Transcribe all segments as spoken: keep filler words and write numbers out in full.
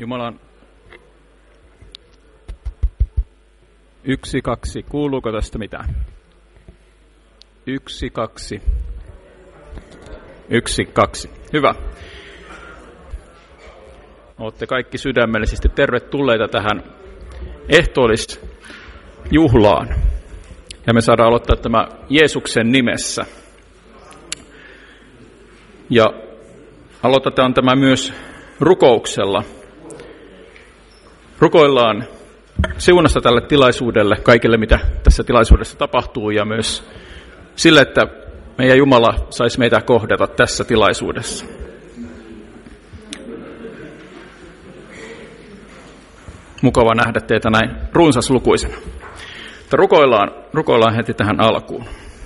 Jumalan yksi, kaksi. Kuuluuko tästä mitään? Yksi, kaksi. Yksi, kaksi. Hyvä. Olette kaikki sydämellisesti tervetulleita tähän ehtoollisjuhlaan. Ja me saadaan aloittaa tämä Jeesuksen nimessä. Ja aloitetaan tämä myös rukouksella. Rukoillaan siunasta tälle tilaisuudelle, kaikille mitä tässä tilaisuudessa tapahtuu, ja myös sille, että meidän Jumala saisi meitä kohdata tässä tilaisuudessa. Mukava nähdä teitä näin runsaslukuisena. Mutta rukoillaan, rukoillaan heti tähän alkuun.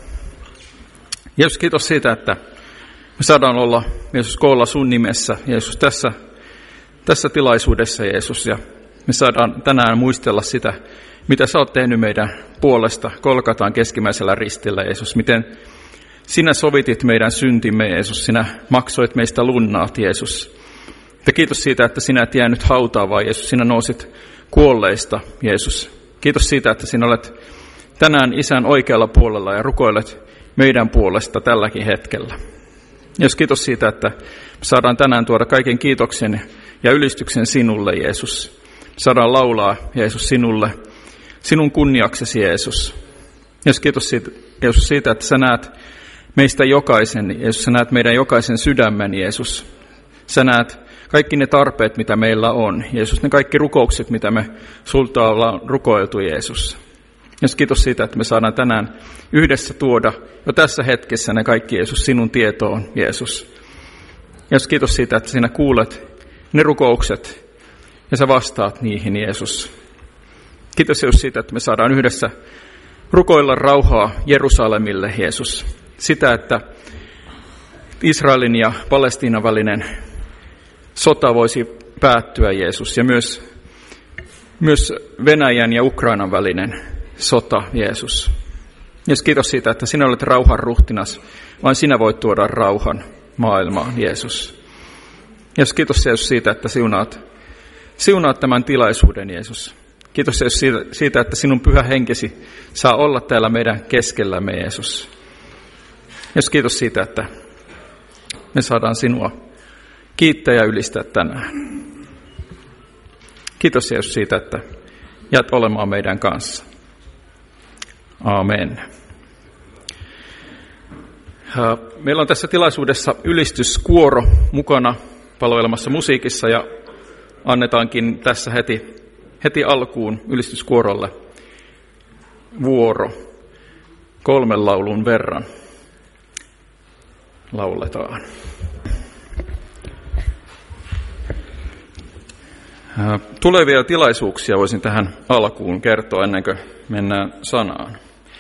Jeesus, kiitos siitä, että me saadaan olla, Jeesus, koolla sun nimessä, Jeesus, tässä, tässä tilaisuudessa, Jeesus, ja me saadaan tänään muistella sitä, mitä sä oot tehnyt meidän puolesta Golgataan keskimmäisellä ristillä, Jeesus, miten sinä sovitit meidän syntimme, Jeesus, sinä maksoit meistä lunnaat, Jeesus. Ja kiitos siitä, että sinä et jäänyt hautaan, vaan Jeesus, sinä nousit kuolleista, Jeesus. Kiitos siitä, että sinä olet tänään Isän oikealla puolella ja rukoilet meidän puolesta tälläkin hetkellä. Jeesus, kiitos siitä, että saadaan tänään tuoda kaiken kiitoksen ja ylistyksen sinulle, Jeesus. Saadaan laulaa, Jeesus, sinulle, sinun kunniaksesi, Jeesus. Jeesus, kiitos siitä, Jeesus, siitä, että sä näet meistä jokaisen, Jeesus, sä näet meidän jokaisen sydämen, Jeesus. Sä näet kaikki ne tarpeet, mitä meillä on, Jeesus, ne kaikki rukoukset, mitä me sulta ollaan rukoiltu, Jeesus. Jeesus, kiitos siitä, että me saadaan tänään yhdessä tuoda jo tässä hetkessä ne kaikki, Jeesus, sinun tietoon, Jeesus. Jeesus, kiitos siitä, että sinä kuulet ne rukoukset ja sä vastaat niihin, Jeesus. Kiitos, Jeesus, siitä, että me saadaan yhdessä rukoilla rauhaa Jerusalemille, Jeesus. Sitä, että Israelin ja Palestiinan välinen sota voisi päättyä, Jeesus, ja myös, myös Venäjän ja Ukrainan välinen sota, Jeesus. Jeesus, kiitos siitä, että sinä olet rauhan ruhtinas, vain sinä voit tuoda rauhan maailmaan, Jeesus. Jeesus, kiitos, Jeesus, siitä, että siunaat, siunaat tämän tilaisuuden, Jeesus. Kiitos, Jeesus, siitä, siitä, että sinun pyhä henkesi saa olla täällä meidän keskellämme, Jeesus. Jeesus, kiitos siitä, että me saadaan sinua kiittää ja ylistää tänään. Kiitos, Jeesus, siitä, että jäät olemaan meidän kanssa. Amen. Meillä on tässä tilaisuudessa ylistyskuoro mukana palvelemassa musiikissa, ja annetaankin tässä heti, heti alkuun ylistyskuorolle vuoro kolmen laulun verran. Lauletaan. Tulevia tilaisuuksia voisin tähän alkuun kertoa ennen kuin mennään sanaan.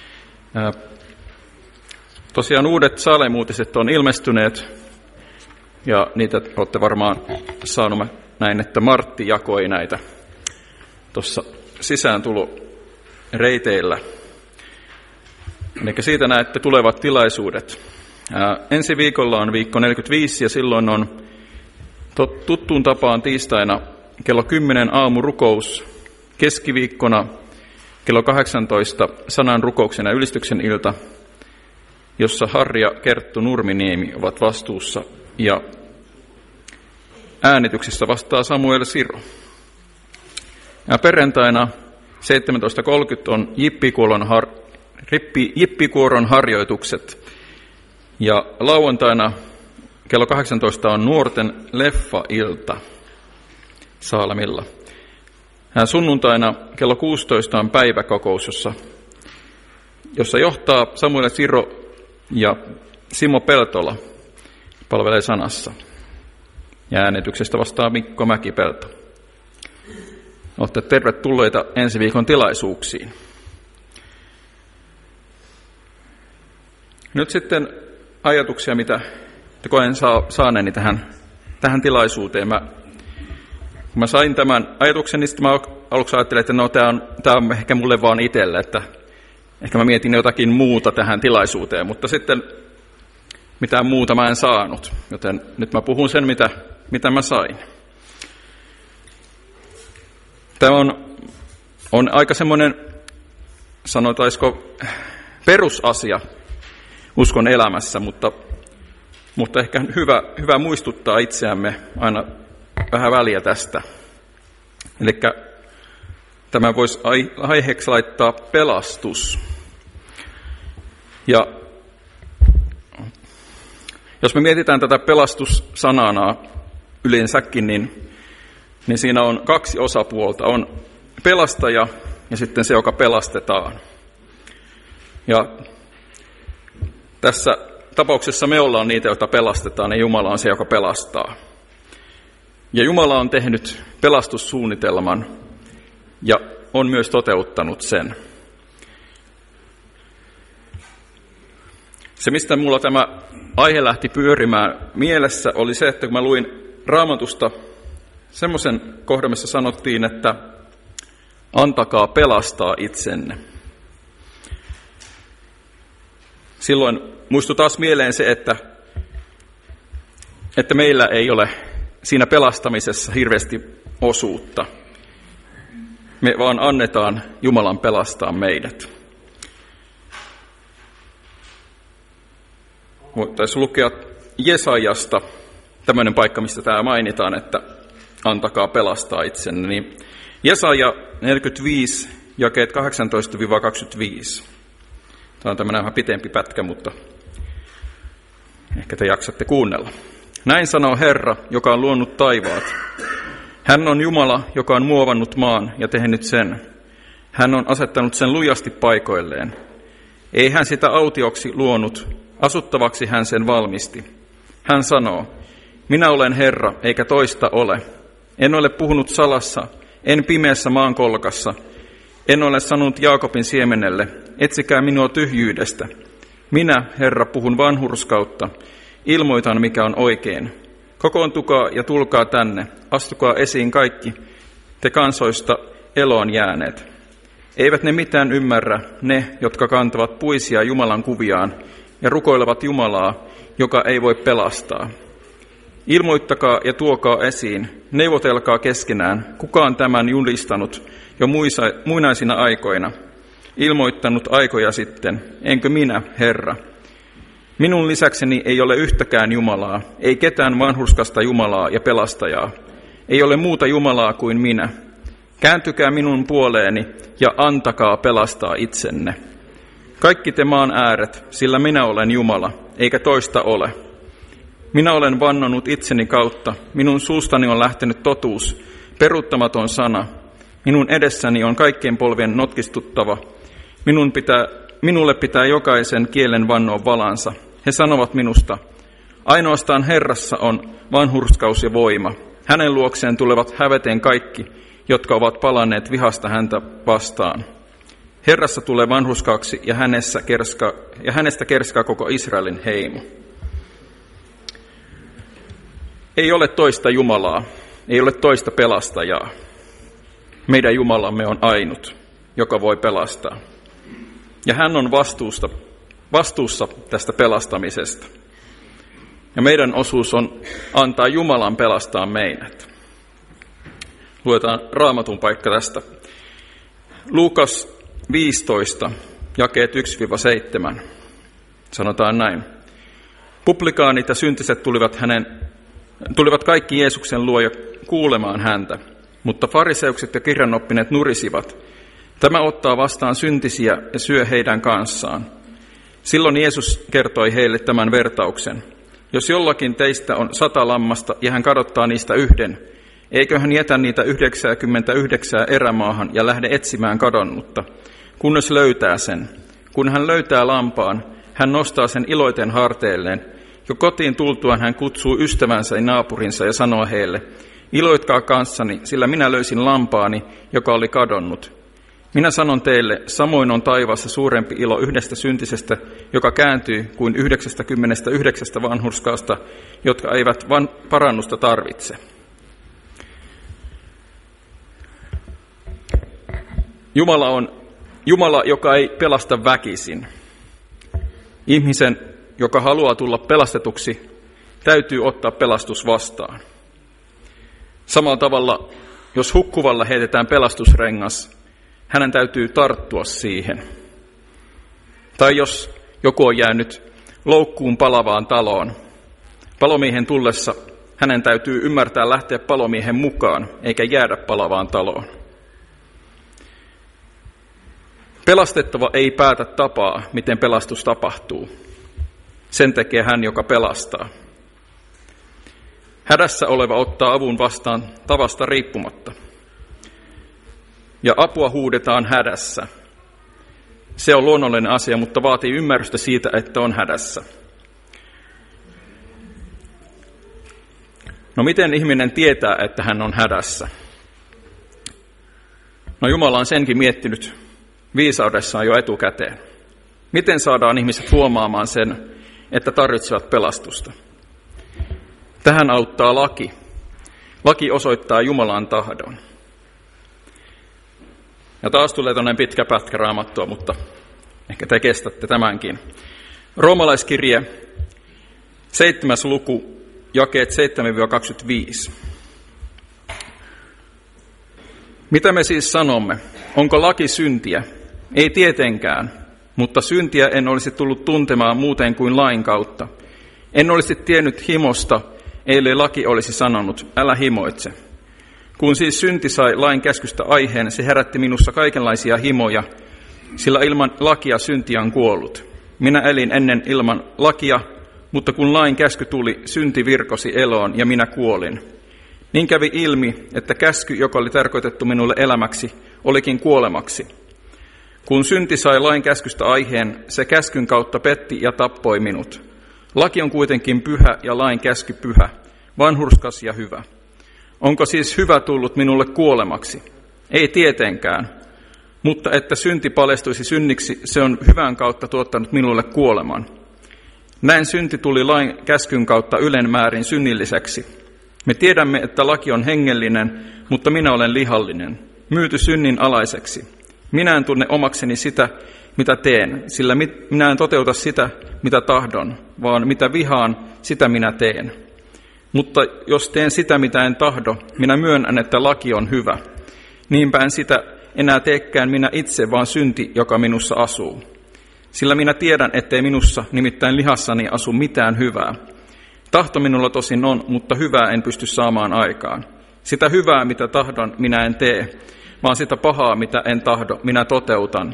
Tosiaan uudet Salem-uutiset on ilmestyneet, ja niitä olette varmaan saanut näin, että Martti jakoi näitä tuossa sisääntuloreiteillä. Eli siitä näette tulevat tilaisuudet. Ensi viikolla on viikko neljäkymmentäviisi, ja silloin on tuttuun tapaan tiistaina kello kymmenen aamurukous, keskiviikkona kello kahdeksantoista sanan rukouksen ja ylistyksen ilta, jossa Harri ja Kerttu Nurminiemi ovat vastuussa, ja äänityksestä vastaa Samuel Siro. Ja perjantaina seitsemäntoista kolmekymmentä on jippikuoron, har, rippi, jippikuoron harjoitukset, ja lauantaina kello kahdeksantoista on nuorten leffa-ilta Saalamilla. Sunnuntaina kello kuusitoista on päiväkokous, jossa, jossa johtaa Samuel Siro ja Simo Peltola palvelee sanassa. Ja äänityksestä vastaa Mikko Mäkipelto. Olette tervetulleita ensi viikon tilaisuuksiin. Nyt sitten ajatuksia, mitä koen saaneeni tähän, tähän tilaisuuteen. Mä Kun mä sain tämän ajatuksen, niin sitten mä aluksi ajattelin, että no, tämä on, tämä on ehkä mulle vaan itselle, että ehkä mä mietin jotakin muuta tähän tilaisuuteen, mutta sitten mitään muuta mä en saanut, joten nyt mä puhun sen, mitä, mitä mä sain. Tämä on, on aika semmoinen, sanotaisiko, perusasia uskon elämässä, mutta, mutta ehkä hyvä, hyvä muistuttaa itseämme aina vähän väliä tästä. Eli tämä voisi aiheeksi laittaa pelastus. Ja jos me mietitään tätä pelastussanaa yleensäkin, niin, niin siinä on kaksi osapuolta. On pelastaja ja sitten se, joka pelastetaan. Ja tässä tapauksessa me ollaan niitä, joita pelastetaan, ja Jumala on se, joka pelastaa. Ja Jumala on tehnyt pelastussuunnitelman ja on myös toteuttanut sen. Se, mistä mulla tämä aihe lähti pyörimään mielessä, oli se, että kun mä luin Raamatusta semmoisen kohdan, missä sanottiin, että antakaa pelastaa itsenne. Silloin muistui taas mieleen se, että, että meillä ei ole siinä pelastamisessa hirveästi osuutta. Me vaan annetaan Jumalan pelastaa meidät. Voitaisiin lukea Jesajasta tämmöinen paikka, mistä tämä mainitaan, että antakaa pelastaa itsenne. Niin Jesaja neljäkymmentäviisi, jakeet kahdeksantoista kaksikymmentäviisi. Tämä on tämmöinen vähän pitempi pätkä, mutta ehkä te jaksatte kuunnella. Näin sanoo Herra, joka on luonut taivaat. Hän on Jumala, joka on muovannut maan ja tehnyt sen. Hän on asettanut sen lujasti paikoilleen. Ei hän sitä autioksi luonut, asuttavaksi hän sen valmisti. Hän sanoo, minä olen Herra, eikä toista ole. En ole puhunut salassa, en pimeässä maankolkassa. En ole sanonut Jaakobin siemenelle, etsikää minua tyhjyydestä. Minä, Herra, puhun vanhurskautta. Ilmoitan, mikä on oikein. Kokoontukaa ja tulkaa tänne, astukaa esiin kaikki, te kansoista eloon jääneet. Eivät ne mitään ymmärrä, ne, jotka kantavat puisia Jumalan kuviaan ja rukoilevat Jumalaa, joka ei voi pelastaa. Ilmoittakaa ja tuokaa esiin, neuvotelkaa keskenään, kuka on tämän julistanut jo muisa, muinaisina aikoina, ilmoittanut aikoja sitten, enkö minä, Herra? Minun lisäkseni ei ole yhtäkään Jumalaa, ei ketään vanhurskasta Jumalaa ja pelastajaa. Ei ole muuta Jumalaa kuin minä. Kääntykää minun puoleeni ja antakaa pelastaa itsenne. Kaikki te maan ääret, sillä minä olen Jumala, eikä toista ole. Minä olen vannonut itseni kautta, minun suustani on lähtenyt totuus, peruuttamaton sana. Minun edessäni on kaikkien polvien notkistuttava. Minun pitää, minulle pitää jokaisen kielen vannoa valansa. He sanovat minusta, ainoastaan Herrassa on vanhurskaus ja voima. Hänen luokseen tulevat häveteen kaikki, jotka ovat palanneet vihasta häntä vastaan. Herrassa tulee vanhurskaaksi ja, hänessä kerska, ja hänestä kerskaa koko Israelin heimo. Ei ole toista Jumalaa, ei ole toista pelastajaa. Meidän Jumalamme on ainut, joka voi pelastaa. Ja hän on vastuusta, vastuussa tästä pelastamisesta. Ja meidän osuus on antaa Jumalan pelastaa meidät. Luetaan Raamatun paikka tästä. Luukas viisitoista, jakeet yksi seitsemän. Sanotaan näin. Publikaanit ja syntiset tulivat, hänen, tulivat kaikki Jeesuksen luo ja kuulemaan häntä, mutta fariseukset ja kirjanoppineet nurisivat. Tämä ottaa vastaan syntisiä ja syö heidän kanssaan. Silloin Jeesus kertoi heille tämän vertauksen. Jos jollakin teistä on sata lammasta ja hän kadottaa niistä yhden, eikö hän jätä niitä yhdeksänkymmentäyhdeksän erämaahan ja lähde etsimään kadonnutta, kunnes löytää sen. Kun hän löytää lampaan, hän nostaa sen iloiten harteilleen. Jo kotiin tultuaan hän kutsuu ystävänsä ja naapurinsa ja sanoo heille, iloitkaa kanssani, sillä minä löysin lampaani, joka oli kadonnut. Minä sanon teille, samoin on taivaassa suurempi ilo yhdestä syntisestä, joka kääntyy, kuin yhdeksästäkymmenestäyhdeksästä vanhurskaasta, jotka eivät van parannusta tarvitse. Jumala on Jumala, joka ei pelasta väkisin. Ihmisen, joka haluaa tulla pelastetuksi, täytyy ottaa pelastus vastaan. Samalla tavalla jos hukkuvalla heitetään pelastusrengas, hänen täytyy tarttua siihen. Tai jos joku on jäänyt loukkuun palavaan taloon, palomiehen tullessa hänen täytyy ymmärtää lähteä palomiehen mukaan, eikä jäädä palavaan taloon. Pelastettava ei päätä tapaa, miten pelastus tapahtuu. Sen tekee hän, joka pelastaa. Hädässä oleva ottaa avun vastaan tavasta riippumatta. Ja apua huudetaan hädässä. Se on luonnollinen asia, mutta vaatii ymmärrystä siitä, että on hädässä. No miten ihminen tietää, että hän on hädässä? No Jumala on senkin miettinyt viisaudessaan jo etukäteen. Miten saadaan ihmiset huomaamaan sen, että tarvitsevat pelastusta? Tähän auttaa laki. Laki osoittaa Jumalan tahdon. Ja taas tulee tuonne pitkä pätkä Raamattua, mutta ehkä te kestätte tämänkin. Roomalaiskirje, seitsemäs luku, jakeet seitsemän kaksikymmentäviisi. Mitä me siis sanomme? Onko laki syntiä? Ei tietenkään, mutta syntiä en olisi tullut tuntemaan muuten kuin lain kautta. En olisi tiennyt himosta, ellei laki olisi sanonut, älä himoitse. Kun siis synti sai lain käskystä aiheen, se herätti minussa kaikenlaisia himoja, sillä ilman lakia synti on kuollut. Minä elin ennen ilman lakia, mutta kun lain käsky tuli, synti virkosi eloon ja minä kuolin. Niin kävi ilmi, että käsky, joka oli tarkoitettu minulle elämäksi, olikin kuolemaksi. Kun synti sai lain käskystä aiheen, se käskyn kautta petti ja tappoi minut. Laki on kuitenkin pyhä ja lain käsky pyhä, vanhurskas ja hyvä. Onko siis hyvä tullut minulle kuolemaksi? Ei tietenkään, mutta että synti paljastuisi synniksi, se on hyvän kautta tuottanut minulle kuoleman. Näin synti tuli lain käskyn kautta ylenmäärin synnilliseksi. Me tiedämme, että laki on hengellinen, mutta minä olen lihallinen, myyty synnin alaiseksi. Minä en tunne omakseni sitä, mitä teen, sillä minä en toteuta sitä, mitä tahdon, vaan mitä vihaan, sitä minä teen. Mutta jos teen sitä, mitä en tahdo, minä myönnän, että laki on hyvä. Niinpä en sitä enää teekään minä itse, vaan synti, joka minussa asuu. Sillä minä tiedän, ettei minussa, nimittäin lihassani, asu mitään hyvää. Tahto minulla tosin on, mutta hyvää en pysty saamaan aikaan. Sitä hyvää, mitä tahdon, minä en tee, vaan sitä pahaa, mitä en tahdo, minä toteutan.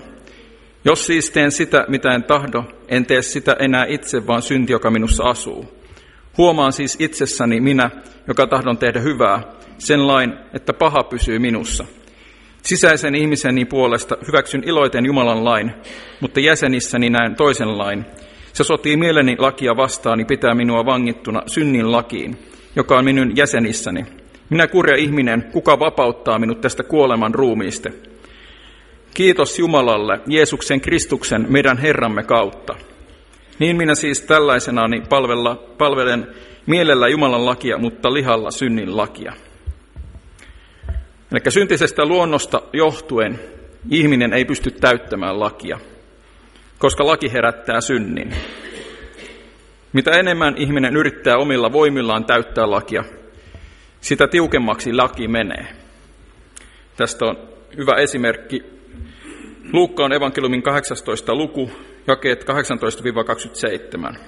Jos siis teen sitä, mitä en tahdo, en tee sitä enää itse, vaan synti, joka minussa asuu. Huomaan siis itsessäni minä, joka tahdon tehdä hyvää, sen lain, että paha pysyy minussa. Sisäisen ihmiseni puolesta hyväksyn iloiten Jumalan lain, mutta jäsenissäni näen toisen lain. Se sotii mieleni lakia vastaan, niin pitää minua vangittuna synnin lakiin, joka on minun jäsenissäni. Minä kurja ihminen, kuka vapauttaa minut tästä kuoleman ruumiista? Kiitos Jumalalle, Jeesuksen Kristuksen, meidän Herramme kautta. Niin minä siis tällaisenani palvella, palvelen mielellä Jumalan lakia, mutta lihalla synnin lakia. Eli syntisestä luonnosta johtuen ihminen ei pysty täyttämään lakia, koska laki herättää synnin. Mitä enemmän ihminen yrittää omilla voimillaan täyttää lakia, sitä tiukemmaksi laki menee. Tästä on hyvä esimerkki. Luukkaan evankeliumin kahdeksastoista luku, jakeet kahdeksantoista kaksikymmentäseitsemän.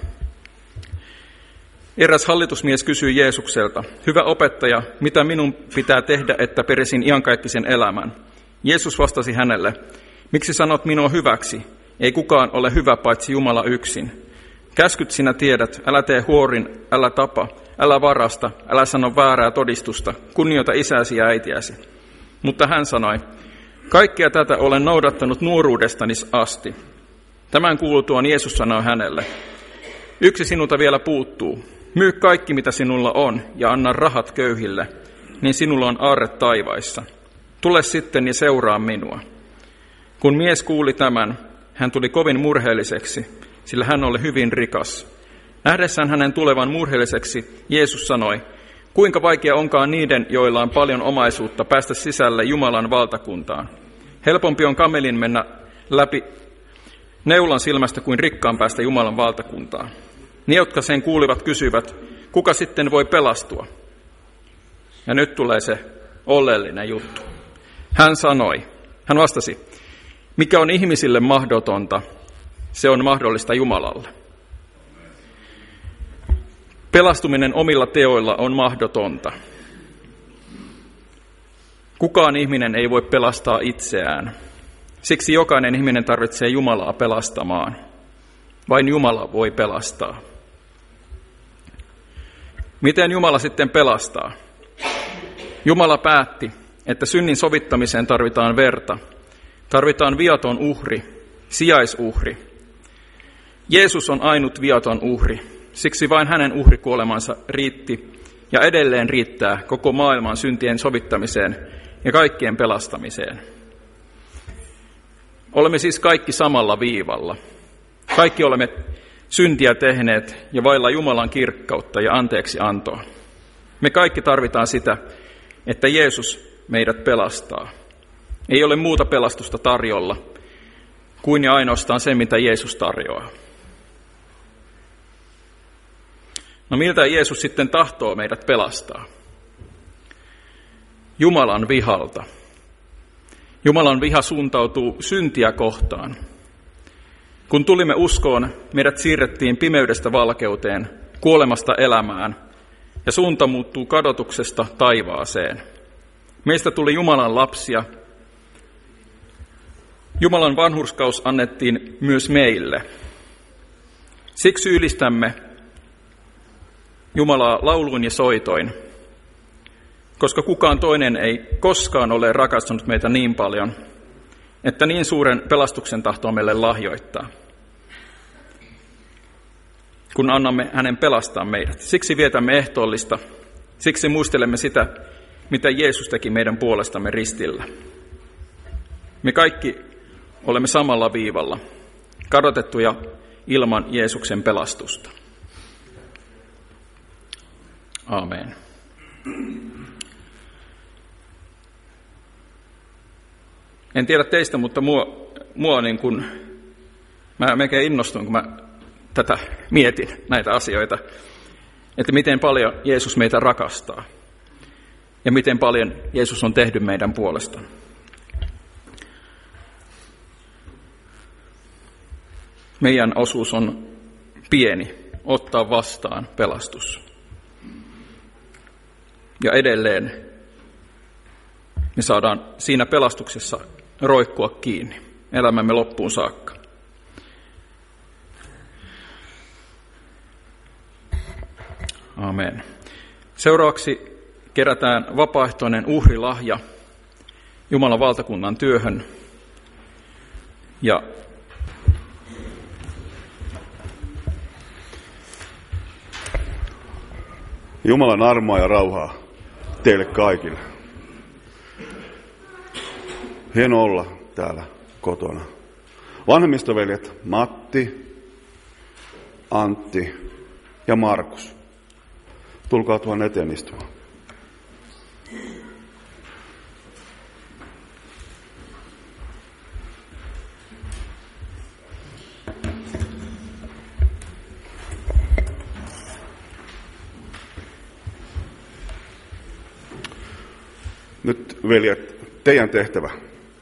Eräs hallitusmies kysyi Jeesukselta, hyvä opettaja, mitä minun pitää tehdä, että perisin iankaikkisen elämän? Jeesus vastasi hänelle, miksi sanot minua hyväksi? Ei kukaan ole hyvä paitsi Jumala yksin. Käskyt sinä tiedät, älä tee huorin, älä tapa, älä varasta, älä sano väärää todistusta, kunnioita isäsi ja äitiäsi. Mutta hän sanoi, kaikkea tätä olen noudattanut nuoruudestani asti. Tämän kuultuaan Jeesus sanoi hänelle, yksi sinulta vielä puuttuu. Myy kaikki, mitä sinulla on, ja anna rahat köyhille, niin sinulla on aarre taivaissa. Tule sitten ja seuraa minua. Kun mies kuuli tämän, hän tuli kovin murheelliseksi, sillä hän oli hyvin rikas. Nähdessään hänen tulevan murheelliseksi, Jeesus sanoi, kuinka vaikea onkaan niiden, joilla on paljon omaisuutta, päästä sisälle Jumalan valtakuntaan. Helpompi on kamelin mennä läpi neulan silmästä kuin rikkaan päästä Jumalan valtakuntaan. Ne, jotka sen kuulivat, kysyivät, kuka sitten voi pelastua? Ja nyt tulee se oleellinen juttu. Hän sanoi, hän vastasi, mikä on ihmisille mahdotonta, se on mahdollista Jumalalle. Pelastuminen omilla teoilla on mahdotonta. Kukaan ihminen ei voi pelastaa itseään. Siksi jokainen ihminen tarvitsee Jumalaa pelastamaan. Vain Jumala voi pelastaa. Miten Jumala sitten pelastaa? Jumala päätti, että synnin sovittamiseen tarvitaan verta. Tarvitaan viaton uhri, sijaisuhri. Jeesus on ainut viaton uhri. Siksi vain hänen uhrikuolemansa riitti ja edelleen riittää koko maailman syntien sovittamiseen ja kaikkien pelastamiseen. Olemme siis kaikki samalla viivalla. Kaikki olemme syntiä tehneet ja vailla Jumalan kirkkautta ja anteeksi antoa. Me kaikki tarvitaan sitä, että Jeesus meidät pelastaa. Ei ole muuta pelastusta tarjolla kuin ja ainoastaan se, mitä Jeesus tarjoaa. No miltä Jeesus sitten tahtoo meidät pelastaa? Jumalan vihalta. Jumalan viha suuntautuu syntiä kohtaan. Kun tulimme uskoon, meidät siirrettiin pimeydestä valkeuteen, kuolemasta elämään, ja suunta muuttuu kadotuksesta taivaaseen. Meistä tuli Jumalan lapsia. Jumalan vanhurskaus annettiin myös meille. Siksi ylistämme Jumalaa lauluin ja soitoin, koska kukaan toinen ei koskaan ole rakastanut meitä niin paljon, että niin suuren pelastuksen tahtoo meille lahjoittaa, kun annamme hänen pelastaa meidät. Siksi vietämme ehtoollista, siksi muistelemme sitä, mitä Jeesus teki meidän puolestamme ristillä. Me kaikki olemme samalla viivalla, kadotettuja ilman Jeesuksen pelastusta. Aamen. En tiedä teistä, mutta mua, mua niin kuin, mä melkein innostun, kun mä tätä mietin, näitä asioita, että miten paljon Jeesus meitä rakastaa ja miten paljon Jeesus on tehnyt meidän puolestaan. Meidän osuus on pieni, ottaa vastaan pelastus. Ja edelleen me saadaan siinä pelastuksessa roikkua kiinni elämämme loppuun saakka. Amen. Seuraavaksi kerätään vapaaehtoinen uhrilahja Jumalan valtakunnan työhön. Ja Jumalan armoa ja rauhaa teille kaikille. Hieno olla täällä kotona. Vanhemmistoveljet Matti, Antti ja Markus. Tulkaa tuon eteen istumaan. Nyt, veljet, teidän tehtävä.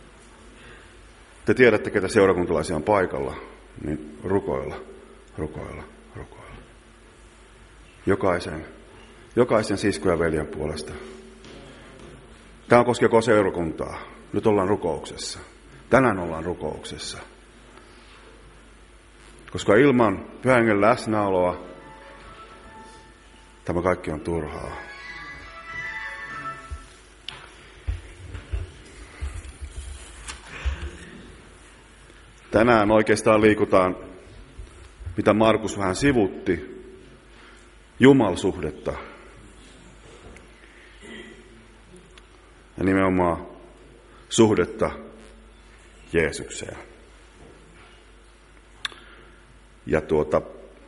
Te tiedätte, ketä seurakuntalaisia on paikalla, niin rukoilla, rukoilla, rukoilla. Jokaisen, jokaisen siskon ja veljen puolesta. Tämä koskee koko seurakuntaa. Nyt ollaan rukouksessa. Tänään ollaan rukouksessa. Koska ilman Pyhän Hengen läsnäoloa tämä kaikki on turhaa. Tänään oikeastaan liikutaan, mitä Markus vähän sivutti, Jumalsuhdetta. Ja nimenomaan suhdetta Jeesukseen. Ja tuota,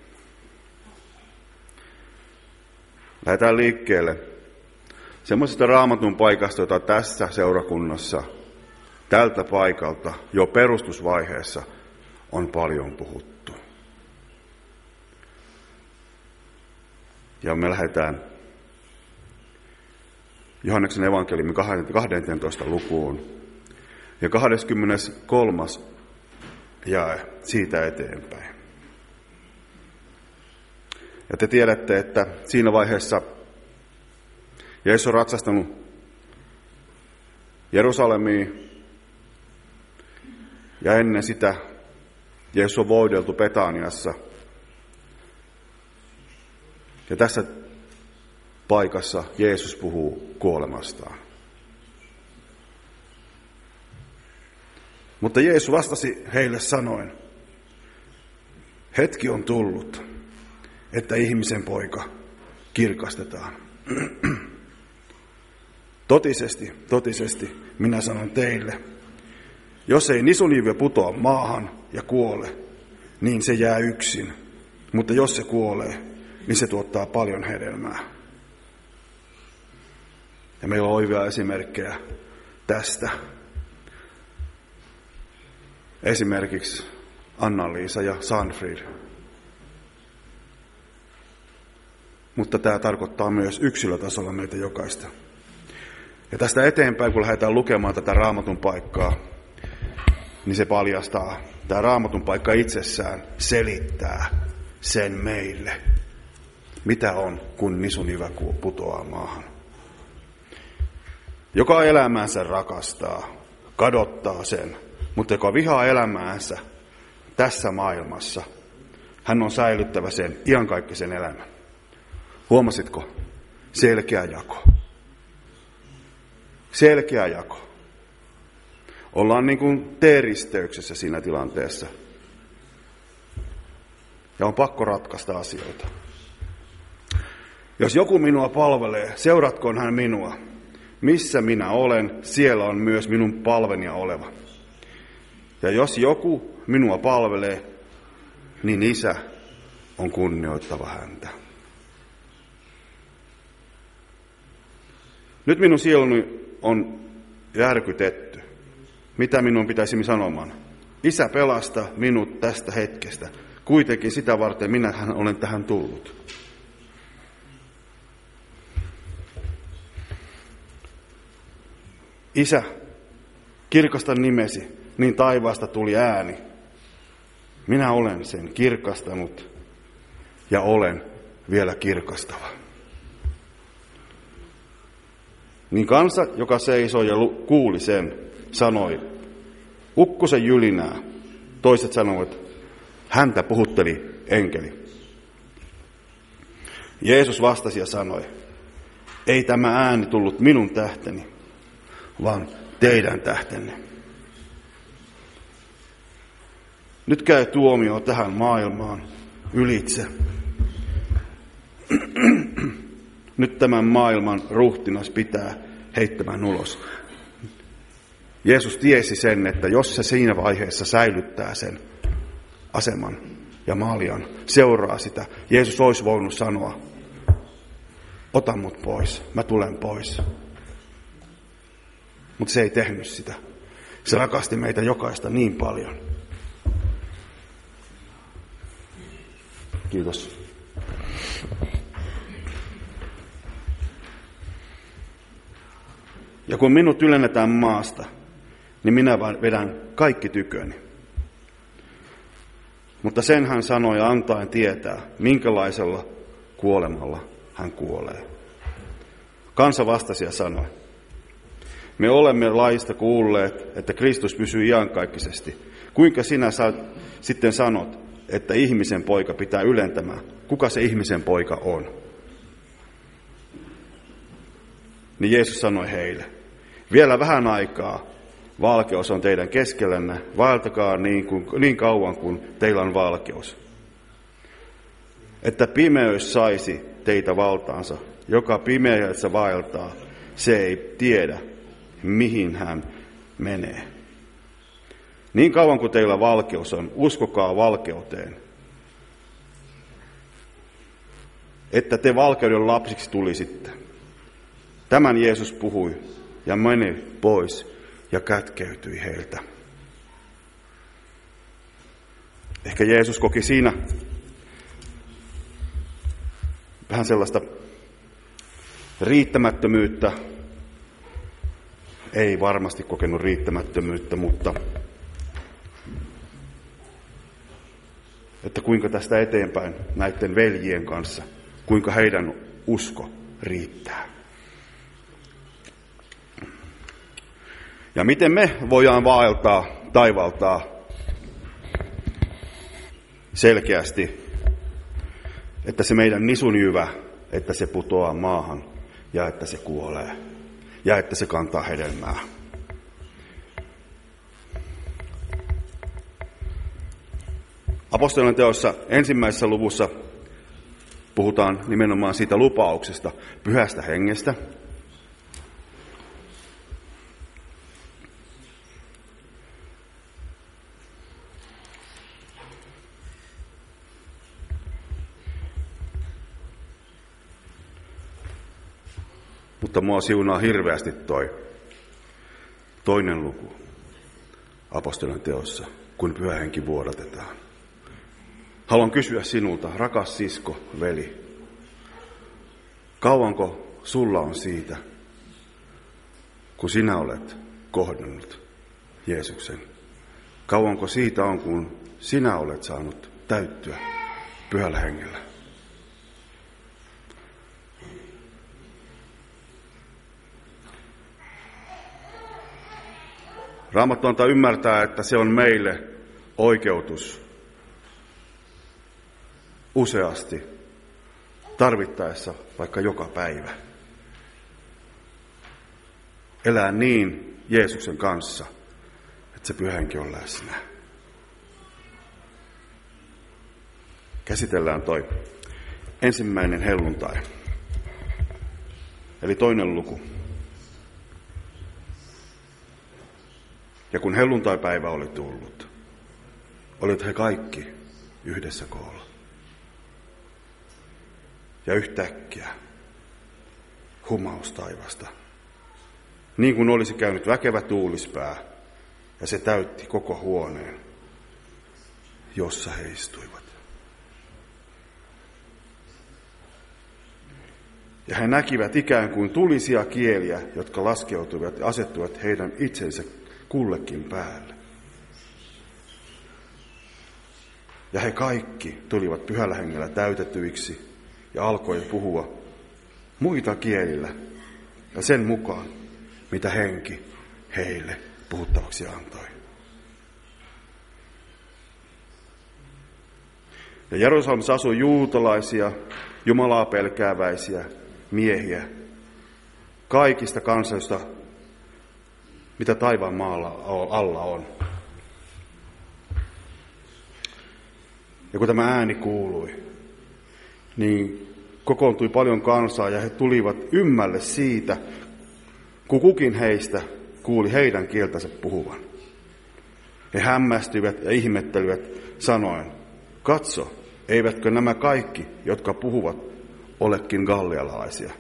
lähdetään liikkeelle semmoisesta Raamatun paikasta, jota tässä seurakunnassa tältä paikalta jo perustusvaiheessa on paljon puhuttu. Ja me lähdetään Johanneksen evankeliumin kahdenteentoista lukuun. Ja kahdeskymmeneskolmas jae siitä eteenpäin. Ja te tiedätte, että siinä vaiheessa Jeesus on ratsastanut Jerusalemiin. Ja ennen sitä Jeesus on voideltu Betaniassa. Ja tässä paikassa Jeesus puhuu kuolemastaan. Mutta Jeesus vastasi heille sanoen, hetki on tullut, että ihmisen poika kirkastetaan. Totisesti, totisesti, minä sanon teille, jos ei nisuniivi putoa maahan ja kuole, niin se jää yksin. Mutta jos se kuolee, niin se tuottaa paljon hedelmää. Ja meillä on oivia esimerkkejä tästä. Esimerkiksi Anna-Liisa ja Sanfrid. Mutta tämä tarkoittaa myös yksilötasolla meitä jokaista. Ja tästä eteenpäin, kun lähdetään lukemaan tätä Raamatun paikkaa, niin se paljastaa, tämä Raamatun paikka itsessään selittää sen meille, mitä on, kun nisunive putoaa maahan. Joka elämäänsä rakastaa, kadottaa sen, mutta joka vihaa elämäänsä tässä maailmassa, hän on säilyttävä sen iankaikkisen elämän. Huomasitko? Selkeä jako. Selkeä jako. Ollaan niin kuin T-risteyksessä siinä tilanteessa. Ja on pakko ratkaista asioita. Jos joku minua palvelee, seuratkoon hän minua. Missä minä olen, siellä on myös minun palvelija oleva. Ja jos joku minua palvelee, niin Isä on kunnioittava häntä. Nyt minun sieluni on järkytetty. Mitä minun pitäisi sanomaan? Isä, pelasta minut tästä hetkestä. Kuitenkin sitä varten minähän olen tähän tullut. Isä, kirkasta nimesi, niin taivaasta tuli ääni. Minä olen sen kirkastanut ja olen vielä kirkastava. Niin kansa, joka seisoi ja kuuli sen, sanoi, ukkosen jylinää. Toiset sanoivat, häntä puhutteli enkeli. Jeesus vastasi ja sanoi, ei tämä ääni tullut minun tähteni, vaan teidän tähtenne. Nyt käy tuomio tähän maailmaan ylitse. Nyt tämän maailman ruhtinas pitää heittämään ulos. Jeesus tiesi sen, että jos se siinä vaiheessa säilyttää sen aseman ja maalian, seuraa sitä, Jeesus olisi voinut sanoa, ota mut pois, mä tulen pois. Mutta se ei tehnyt sitä. Se rakasti meitä jokaista niin paljon. Kiitos. Ja kun minut ylennetään maasta, niin minä vedän kaikki tyköni. Mutta sen hän sanoi antaen tietää, minkälaisella kuolemalla hän kuolee. Kansa vastasi ja sanoi, me olemme laista kuulleet, että Kristus pysyy iankaikkisesti. Kuinka sinä saat, sitten sanot, että ihmisen poika pitää ylentämään? Kuka se ihmisen poika on? Niin Jeesus sanoi heille, vielä vähän aikaa valkeus on teidän keskellänne, vaeltakaa niin, kuin, niin kauan kuin teillä on valkeus. Että pimeys saisi teitä valtaansa, joka pimeydessä vaeltaa, se ei tiedä, mihin hän menee. Niin kauan kuin teillä valkeus on, uskokaa valkeuteen, että te valkeuden lapsiksi tulisitte. Tämän Jeesus puhui ja meni pois ja kätkeytyi heiltä. Ehkä Jeesus koki siinä vähän sellaista riittämättömyyttä ei varmasti kokenut riittämättömyyttä, mutta että kuinka tästä eteenpäin näiden veljien kanssa, kuinka heidän usko riittää. Ja miten me voidaan vaeltaa, taivaltaa selkeästi, että se meidän nisunjyvä, että se putoaa maahan ja että se kuolee ja että se kantaa hedelmää. Apostolien teossa ensimmäisessä luvussa puhutaan nimenomaan siitä lupauksesta, pyhästä hengestä. Mutta mua siunaa hirveästi toi toinen luku apostolien teossa, kun pyhä henki vuodatetaan. Haluan kysyä sinulta, rakas sisko, veli, kauanko sulla on siitä, kun sinä olet kohdannut Jeesuksen? Kauanko siitä on, kun sinä olet saanut täyttyä pyhällä hengellä? Raamattu antaa ymmärtää, että se on meille oikeutus useasti, tarvittaessa vaikka joka päivä. Elää niin Jeesuksen kanssa, että se pyhä henki on läsnä. Käsitellään toi ensimmäinen helluntai, eli toinen luku. Ja kun helluntaipäivä oli tullut, olivat he kaikki yhdessä koolla. Ja yhtäkkiä humaus taivasta, niin kuin olisi käynyt väkevä tuulispää, ja se täytti koko huoneen, jossa he istuivat. Ja he näkivät ikään kuin tulisia kieliä, jotka laskeutuivat ja asettuivat heidän itsensä kullekin päälle. Ja he kaikki tulivat pyhällä hengellä täytetyiksi ja alkoi puhua muita kielillä ja sen mukaan, mitä henki heille puhuttavaksi antoi. Ja Jerusalemissa asui juutalaisia, Jumalaa pelkääväisiä miehiä kaikista kansoista, mitä taivaan maalla alla on. Ja kun tämä ääni kuului, niin kokoontui paljon kansaa ja he tulivat ymmälle siitä, kun kukin heistä kuuli heidän kieltänsä puhuvan. He hämmästyivät ja ihmettelivät sanoen, katso, eivätkö nämä kaikki, jotka puhuvat, olekin gallialaisia?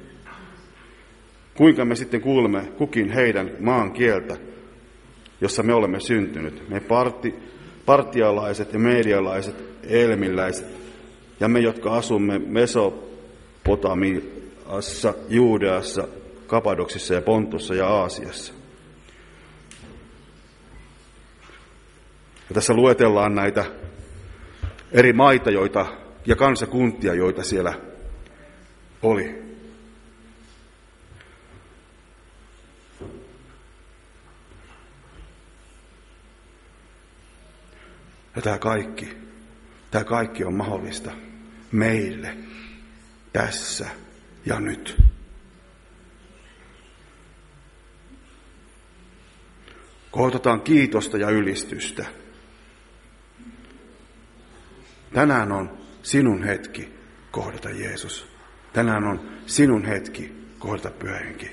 Kuinka me sitten kuulemme kukin heidän maan kieltä, jossa me olemme syntynyt? Me parti, partialaiset ja medialaiset, elmiläiset ja me, jotka asumme Mesopotamiassa, Juudeassa, Kapadoksissa ja Pontussa ja Aasiassa. Ja tässä luetellaan näitä eri maita joita, ja kansakuntia, joita siellä oli. Ja tämä kaikki, tämä kaikki on mahdollista meille tässä ja nyt. Kohdataan kiitosta ja ylistystä. Tänään on sinun hetki kohdata Jeesus. Tänään on sinun hetki kohdata Pyhä Henki.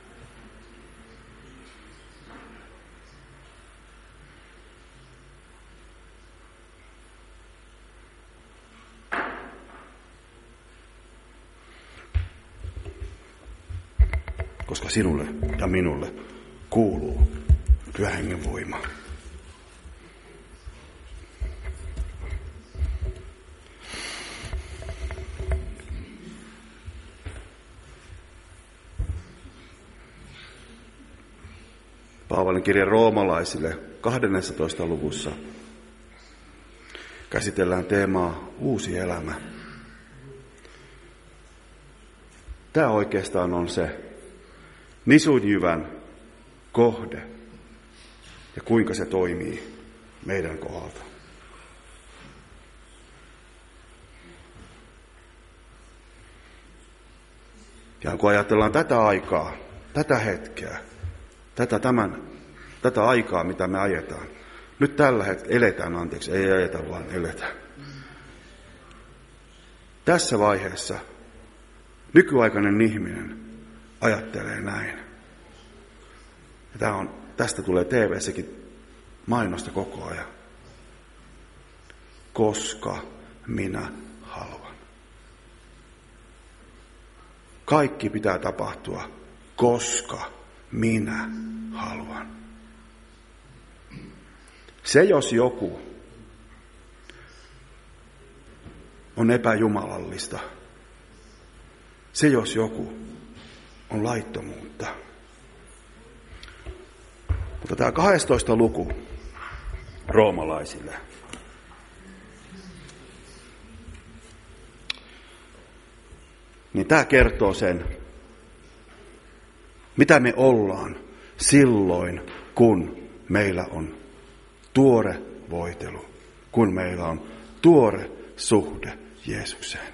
Koska sinulle ja minulle kuuluu Pyhän Hengen voima. Paavalin kirja roomalaisille kahdennessatoista luvussa käsitellään teemaa uusi elämä. Tämä oikeastaan on se nisunjyvän kohde ja kuinka se toimii meidän kohdalta. Ja kun ajatellaan tätä aikaa, tätä hetkeä, tätä, tämän, tätä aikaa, mitä me ajetaan. Nyt tällä hetkellä eletään, anteeksi, ei ajeta, vaan eletään. Tässä vaiheessa nykyaikainen ihminen ajattelee näin. Ja tämä on, tästä tulee T V:ssäkin mainosta koko ajan. Koska minä haluan. Kaikki pitää tapahtua, koska minä haluan. Se, jos joku on epäjumalallista, se, jos joku on laittomuutta. Mutta tämä kahdestoista luku roomalaisille. Niin tämä kertoo sen, mitä me ollaan silloin, kun meillä on tuore voitelu, kun meillä on tuore suhde Jeesukseen.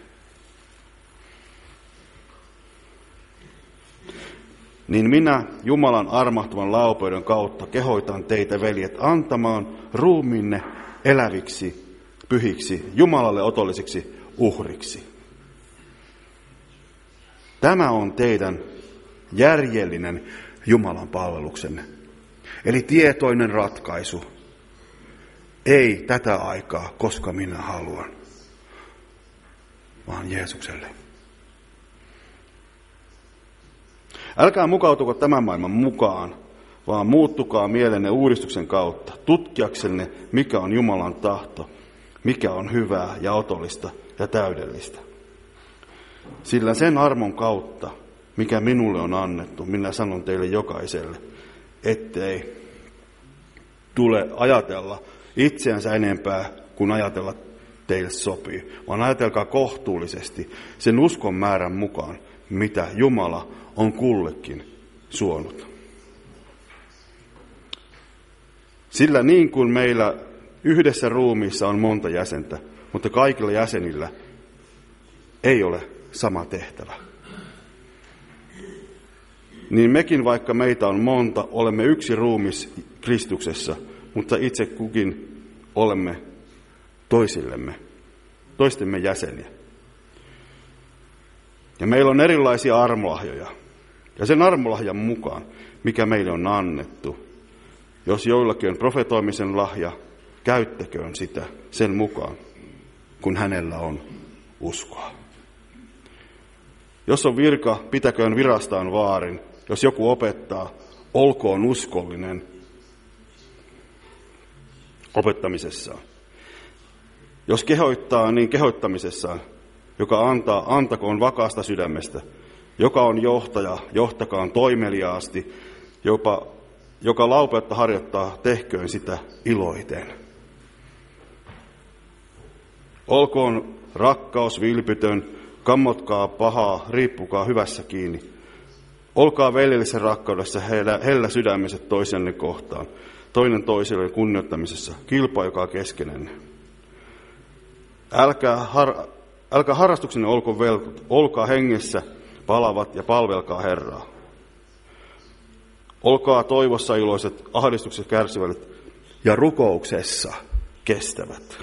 Niin minä Jumalan armahtuvan laupeuden kautta kehoitan teitä, veljet, antamaan ruumiinne eläviksi, pyhiksi, Jumalalle otollisiksi uhriksi. Tämä on teidän järjellinen Jumalan palveluksenne. Eli tietoinen ratkaisu. Ei tätä aikaa, koska minä haluan, vaan Jeesukselle. Älkää mukautuko tämän maailman mukaan, vaan muuttukaa mielenne uudistuksen kautta, tutkiaksenne, mikä on Jumalan tahto, mikä on hyvää ja otollista ja täydellistä. Sillä sen armon kautta, mikä minulle on annettu, minä sanon teille jokaiselle, ettei tule ajatella itseänsä enempää kuin ajatella teille sopii, vaan ajatelkaa kohtuullisesti sen uskon määrän mukaan, mitä Jumala on kullekin suonut. Sillä niin kuin meillä yhdessä ruumiissa on monta jäsentä, mutta kaikilla jäsenillä ei ole sama tehtävä. Niin mekin, vaikka meitä on monta, olemme yksi ruumis Kristuksessa, mutta itse kukin olemme toisillemme, toistemme jäseniä. Ja meillä on erilaisia armolahjoja. Ja sen armolahjan mukaan, mikä meille on annettu, jos joillakin on profetoimisen lahja, käyttäköön sitä sen mukaan, kun hänellä on uskoa. Jos on virka, pitäköön virastaan vaarin. Jos joku opettaa, olkoon uskollinen opettamisessaan. Jos kehoittaa, niin kehoittamisessaan. Joka antaa, antakoon vakaasta sydämestä. Joka on johtaja, johtakaan toimeliaasti. Jopa, joka laupeutta harjoittaa, tehköön sitä iloiten. Olkoon rakkaus vilpitön, kammotkaa pahaa, riippukaa hyvässä kiinni. Olkaa veljellisessä rakkaudessa hellä sydämiset toisenne kohtaan, toinen toiselle kunnioittamisessa, kilpailukaa keskenenne. Älkää, har, älkää harrastuksenne olko velkut, olkaa hengessä palavat ja palvelkaa Herraa. Olkaa toivossa iloiset, ahdistuksessa kärsivät ja rukouksessa kestävät.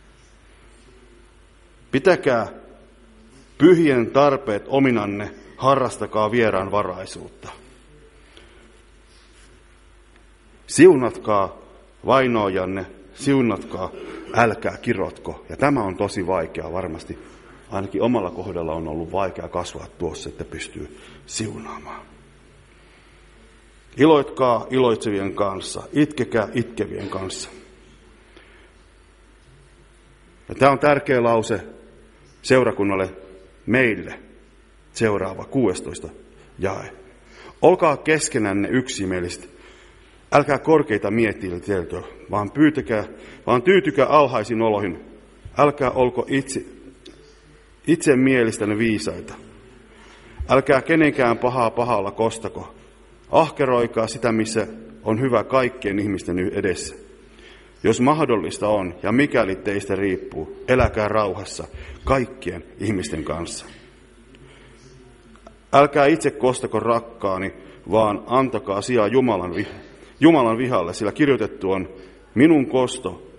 Pitäkää pyhien tarpeet ominanne, harrastakaa vieraanvaraisuutta. Siunatkaa vainoajanne, siunatkaa, älkää kirotko. Ja tämä on tosi vaikeaa varmasti. Ainakin omalla kohdalla on ollut vaikea kasvaa tuossa, että pystyy siunaamaan. Iloitkaa iloitsevien kanssa, itkekää itkevien kanssa. Ja tämä on tärkeä lause seurakunnalle, meille. Seuraava kuudestoista jae. Olkaa keskenänne yksimieliset Älkää korkeita mietitelkö, vaan pyytäkää, vaan tyytykää alhaisiin oloihin. Älkää olko itse, itse mielistänne viisaita. Älkää kenenkään pahaa pahalla kostako. Ahkeroikaa sitä, missä on hyvä kaikkien ihmisten edessä. Jos mahdollista on, ja mikäli teistä riippuu, eläkää rauhassa kaikkien ihmisten kanssa. Älkää itse kostako rakkaani, vaan antakaa sijaa Jumalan, Jumalan vihalle, sillä kirjoitettu on, minun kosto,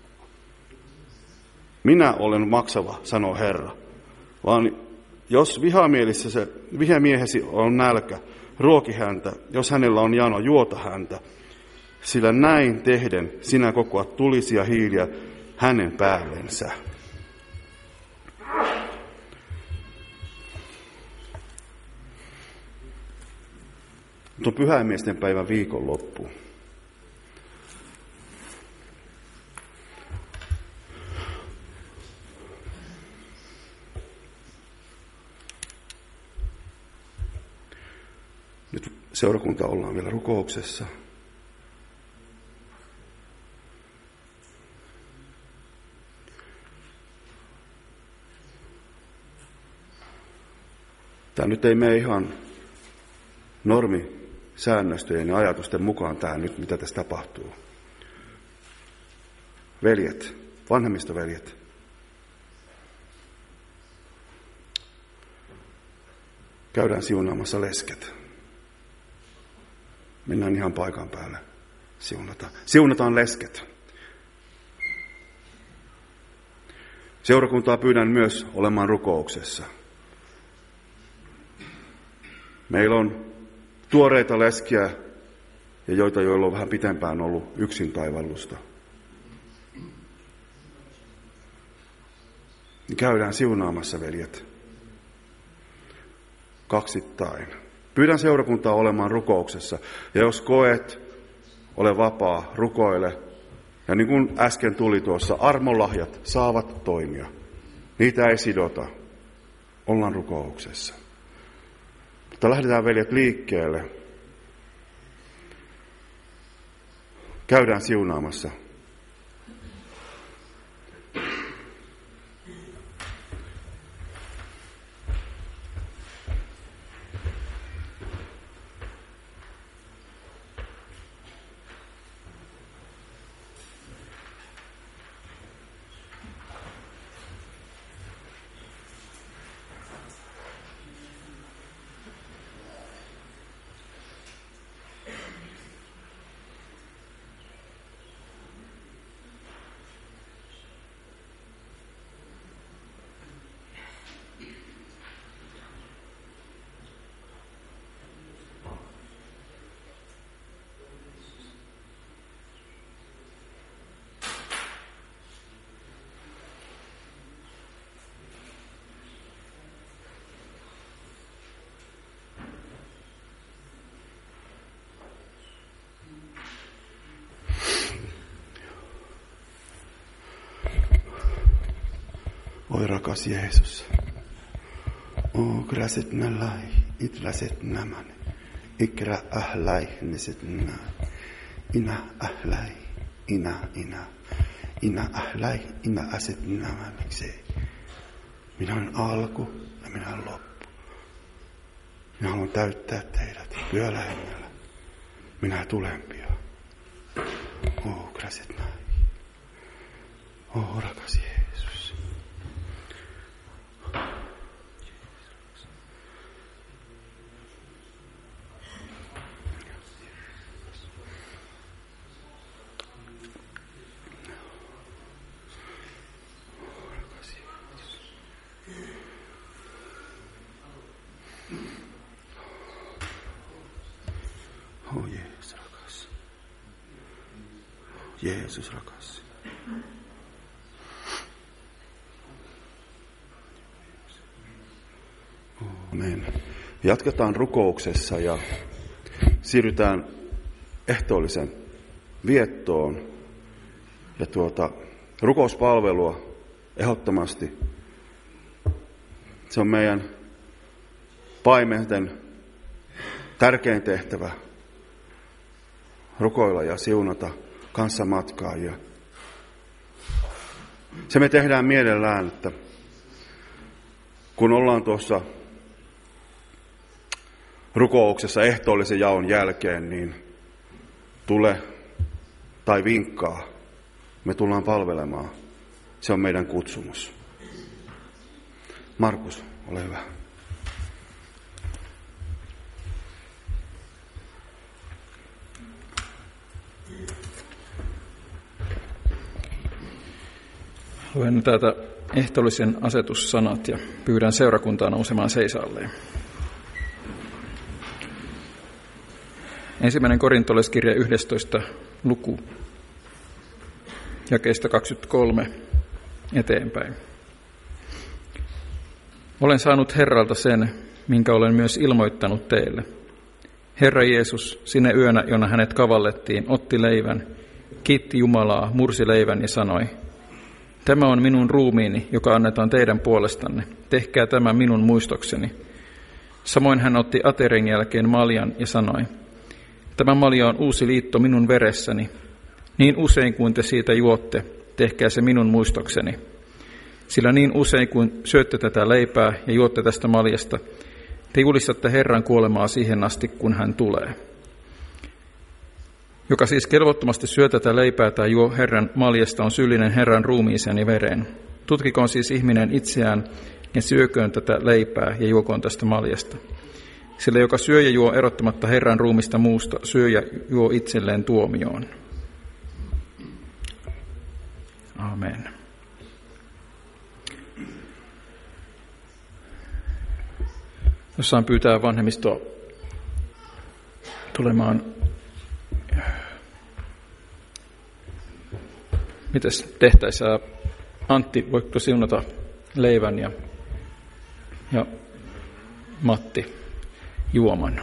minä olen maksava, sanoo Herra. Vaan jos vihamielessä vihamiehesi on nälkä, ruoki häntä, jos hänellä on jano, juota häntä, sillä näin tehden sinä kokoat tulisia hiiliä hänen päällensä. Nyt on pyhäinmiesten päivän viikonloppu. Nyt seurakunta ollaan vielä rukouksessa. Tämä nyt ei mene ihan normisäännöstöjen ja ajatusten mukaan tähän nyt, mitä tässä tapahtuu. Veljet, vanhemmistoveljet. Käydään siunaamassa lesket. Mennään ihan paikan päälle. Siunataan. Siunataan lesket. Seurakuntaa pyydän myös olemaan rukouksessa. Meillä on tuoreita leskiä ja joita, joilla on vähän pitempään ollut yksin taivallusta. Käydään siunaamassa, veljet. Kaksittain. Pyydän seurakuntaa olemaan rukouksessa. Ja jos koet, ole vapaa, rukoile. Ja niin kuin äsken tuli tuossa, armonlahjat saavat toimia. Niitä ei sidota. Ollaan rukouksessa. Mutta lähdetään, veljet, liikkeelle. Käydään siunaamassa. Oi rakas Jeesus, o graset nalai, itlaset naman, ikra ahlai neset na, ina ahlai, ina ina, ina ahlai, ina aset namamiksi. Minä olen alku ja minä olen loppu. Minä haluan täyttää teidät pyöllä hengellä. Minä tulen pian. O graset nai, o rakas Jeesus. Oh Jeesus rakas. Jeesus rakas. Amen. Jatketaan rukouksessa ja siirrytään ehtoollisen viettoon. Ja tuota, rukouspalvelua ehdottomasti. Se on meidän paimenten tärkein tehtävä. rukoilla ja siunata kanssamatkaajia. Se me tehdään mielellään, että kun ollaan tuossa rukouksessa ehtoollisen jaon jälkeen, niin tule tai vinkkaa. Me tullaan palvelemaan. Se on meidän kutsumus. Markus, ole hyvä. Luen täältä ehtoollisen asetussanat ja pyydän seurakuntaa nousemaan seisaalleen. Ensimmäinen korintolaiskirja yhdestoista luku, jakeesta kaksikymmentäkolme eteenpäin. Olen saanut Herralta sen, minkä olen myös ilmoittanut teille. Herra Jeesus, sinä yönä, jona hänet kavallettiin, otti leivän, kiitti Jumalaa, mursi leivän ja sanoi, tämä on minun ruumiini, joka annetaan teidän puolestanne. Tehkää tämä minun muistokseni. Samoin hän otti aterian jälkeen maljan ja sanoi, tämä malja on uusi liitto minun veressäni. Niin usein kuin te siitä juotte, tehkää se minun muistokseni. Sillä niin usein kuin syötte tätä leipää ja juotte tästä maljasta, te julistatte Herran kuolemaa siihen asti, kun hän tulee. Joka siis kelvottomasti syö tätä leipää tai juo Herran maljasta, on syyllinen Herran ruumiiseen ja vereen. Tutkikoon siis ihminen itseään ja syököön tätä leipää ja juokoon tästä maljasta. Sillä joka syö ja juo erottamatta Herran ruumista muusta, syö ja juo itselleen tuomioon. Amen. Jos saan pyytää vanhemmistoa tulemaan. Mites tehtäisiin? Antti, voitko siunata leivän ja, ja Matti juoman?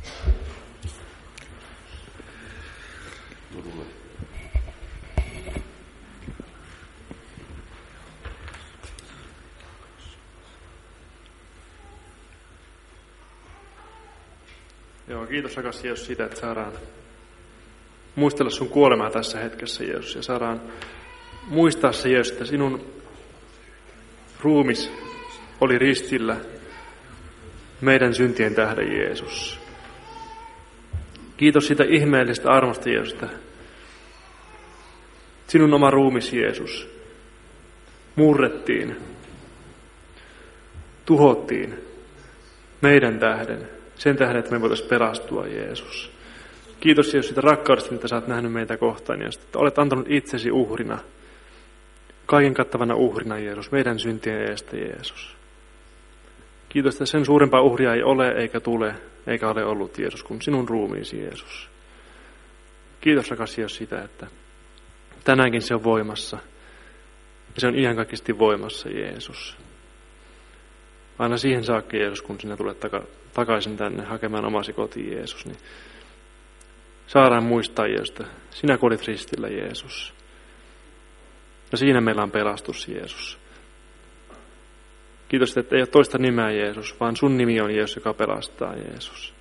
Joo, kiitos rakas Jeesus siitä, että saadaan muistella sun kuolemaa tässä hetkessä, Jeesus, ja saadaan muistaa se, Jeesus, että sinun ruumis oli ristillä meidän syntien tähden, Jeesus. Kiitos siitä ihmeellisestä armosta, Jeesus, että sinun oma ruumis, Jeesus, murrettiin, tuhottiin meidän tähden, sen tähden, että me voitaisiin pelastua, Jeesus. Kiitos Jeesus siitä rakkaudesta, mitä sä oot nähnyt meitä kohtaan, Jeesus, että olet antanut itsesi uhrina, kaiken kattavana uhrina, Jeesus, meidän syntien eestä, Jeesus. Kiitos, että sen suurempaa uhria ei ole, eikä tule, eikä ole ollut, Jeesus, kuin sinun ruumiisi, Jeesus. Kiitos, rakas Jeesus, siitä, että tänäänkin se on voimassa, ja se on iankaikkisesti voimassa, Jeesus. Aina siihen saakka, Jeesus, kun sinä tulet taka- takaisin tänne hakemaan omasi kotiin, Jeesus, niin saadaan muistaa, Jeesus, että sinä kuolit ristillä, Jeesus. Ja siinä meillä on pelastus, Jeesus. Kiitos, että ei ole toista nimeä, Jeesus, vaan sun nimi on Jeesus, joka pelastaa, Jeesus.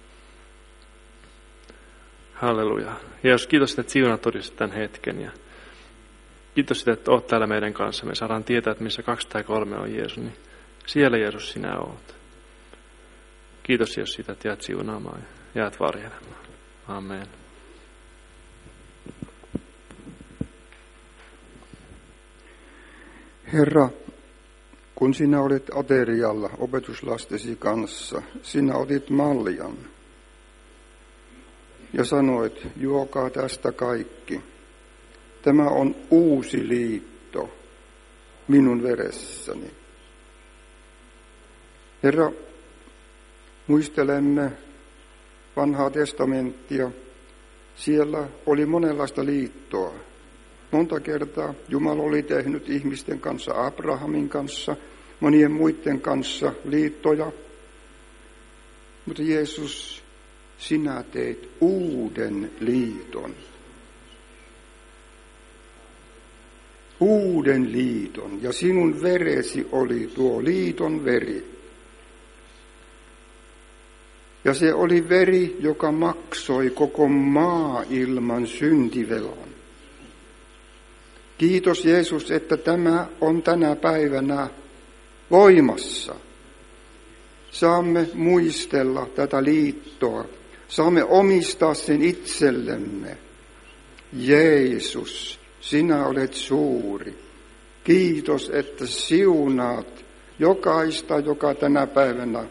Halleluja. Jeesus, kiitos, että siunat todistat tämän hetken. Ja kiitos, että oot täällä meidän kanssa. Me saadaan tietää, että missä kaksi tai kolme on Jeesus, niin siellä, Jeesus, sinä oot. Kiitos, Jeesus, siitä, että jäät siunaamaan ja jäät varjelemaan. Amen. Herra, kun sinä olit aterialla opetuslastesi kanssa, sinä otit maljan ja sanoit, juokaa tästä kaikki. Tämä on uusi liitto minun veressäni. Herra, muistelemme vanhaa testamenttia. Siellä oli monenlaista liittoa. Monta kertaa Jumala oli tehnyt ihmisten kanssa, Abrahamin kanssa, monien muiden kanssa liittoja. Mutta Jeesus, sinä teit uuden liiton. Uuden liiton. Ja sinun veresi oli tuo liiton veri. Ja se oli veri, joka maksoi koko maailman syntivelan. Kiitos Jeesus, että tämä on tänä päivänä voimassa. Saamme muistella tätä liittoa. Saamme omistaa sen itsellemme. Jeesus, sinä olet suuri. Kiitos, että siunaat jokaista, joka tänä päivänä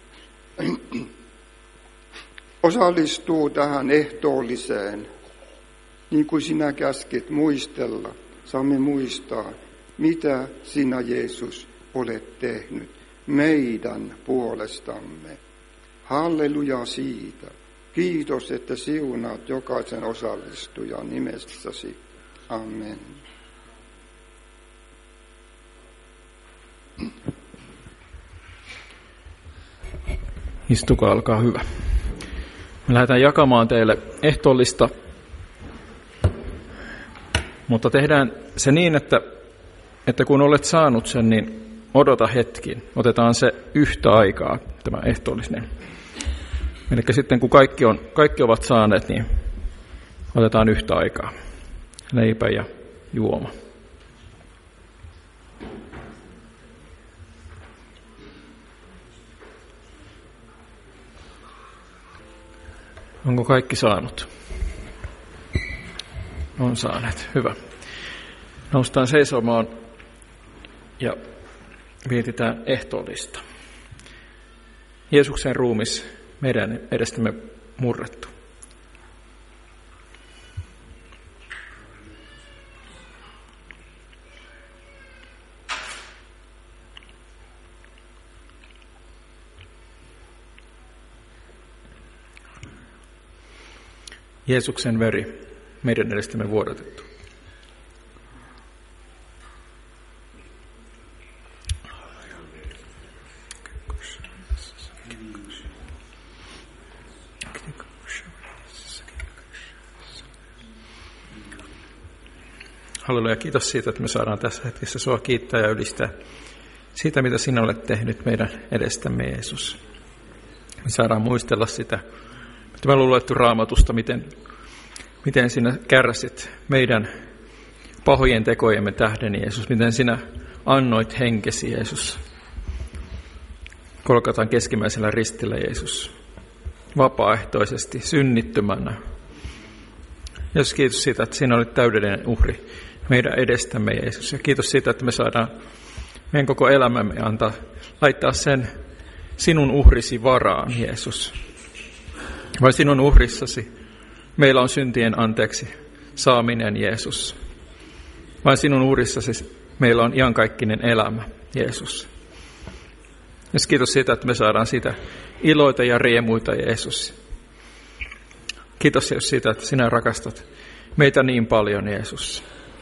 osallistuu tähän ehtoolliseen. Niin kuin sinä käskit muistella, saamme muistaa, mitä sinä Jeesus olet tehnyt meidän puolestamme. Halleluja siitä. Kiitos, että siunaat jokaisen osallistujan nimessäsi. Amen. Istukaa, olkaa hyvä. Me lähdetään jakamaan teille ehtoollista, mutta tehdään se niin, että, että kun olet saanut sen, niin odota hetki. Otetaan se yhtä aikaa, tämä ehtoollinen. Eli sitten kun kaikki, on, kaikki ovat saaneet, niin otetaan yhtä aikaa. Leipä ja juoma. Onko kaikki saanut? On saaneet. Hyvä. Noustaan seisomaan ja mietitään ehtoollista. Jeesuksen ruumis meidän edestämme murrettu. Jeesuksen veri meidän edestämme vuodatettu. Halleluja, kiitos siitä, että me saadaan tässä hetkessä sua kiittää ja ylistää siitä, mitä sinä olet tehnyt meidän edestämme, Jeesus. Me saadaan muistella sitä, mitä me ollaan luettu Raamatusta, miten, miten sinä kärsit meidän pahojen tekojemme tähden, Jeesus. Miten sinä annoit henkesi, Jeesus. Golgatan keskimmäisellä ristillä, Jeesus. Vapaaehtoisesti, synnittömänä. Jeesus, kiitos siitä, että sinä olit täydellinen uhri meidän edestämme, Jeesus. Ja kiitos siitä, että me saadaan meidän koko elämämme antaa, laittaa sen sinun uhrisi varaan, Jeesus. Vai sinun uhrissasi meillä on syntien anteeksi saaminen, Jeesus. Vai sinun uhrissasi meillä on iankaikkinen elämä, Jeesus. Ja kiitos siitä, että me saadaan sitä iloita ja riemuita, Jeesus. Kiitos Jeesus siitä, että sinä rakastat meitä niin paljon, Jeesus.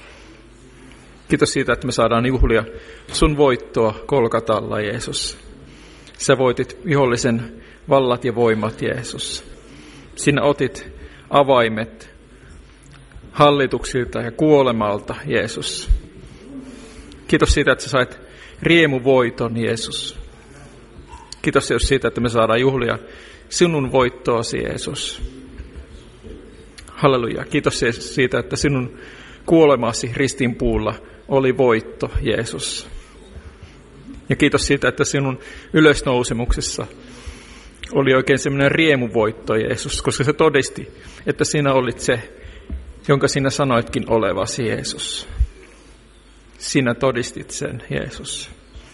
Kiitos siitä, että me saadaan juhlia sun voittoa Golgatalla, Jeesus. Sä voitit vihollisen vallat ja voimat, Jeesus. Sinä otit avaimet hallituksilta ja kuolemalta, Jeesus. Kiitos siitä, että sä sait riemuvoiton, Jeesus. Kiitos Jeesus siitä, että me saadaan juhlia sinun voittoasi, Jeesus. Halleluja. Kiitos Jeesus siitä, että sinun kuolemasi ristinpuulla oli voitto, Jeesus. Ja kiitos siitä, että sinun ylösnousemuksessa oli oikein semmoinen riemuvoitto, Jeesus, koska se todisti, että sinä olit se, jonka sinä sanoitkin olevasi, Jeesus. Sinä todistit sen, Jeesus.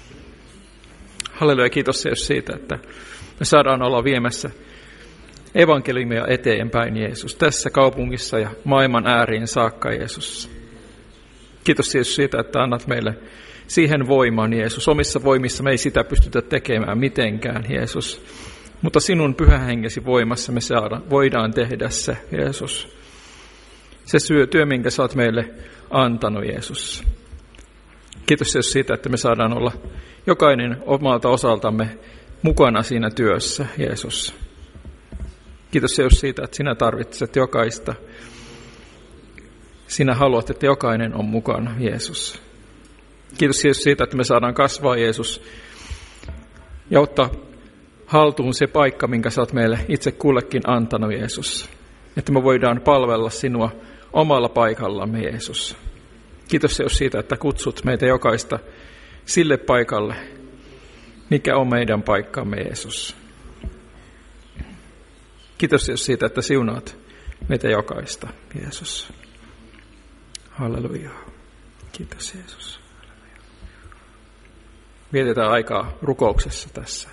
Halleluja, kiitos Jeesus siitä, että me saadaan olla viemässä evankeliumia eteenpäin, Jeesus, tässä kaupungissa ja maailman ääriin saakka, Jeesus. Kiitos Jeesus siitä, että annat meille siihen voiman, Jeesus. Omissa voimissa me ei sitä pystytä tekemään mitenkään, Jeesus. Mutta sinun pyhän hengesi voimassa me saada, voidaan tehdä se, Jeesus. Se syö työ, minkä sä oot meille antanut, Jeesus. Kiitos Jeesus siitä, että me saadaan olla jokainen omalta osaltamme mukana siinä työssä, Jeesus. Kiitos Jeesus siitä, että sinä tarvitset jokaista. Sinä haluat, että jokainen on mukana, Jeesus. Kiitos Jeesus siitä, että me saadaan kasvaa, Jeesus, ja ottaa haltuun se paikka, minkä sä oot meille itse kullekin antanut, Jeesus. Että me voidaan palvella sinua omalla paikallamme, Jeesus. Kiitos Jeesus siitä, että kutsut meitä jokaista sille paikalle, mikä on meidän paikkamme, Jeesus. Kiitos Jeesus siitä, että siunaat meitä jokaista, Jeesus. Halleluja. Kiitos Jeesus. Vietetään aikaa rukouksessa tässä.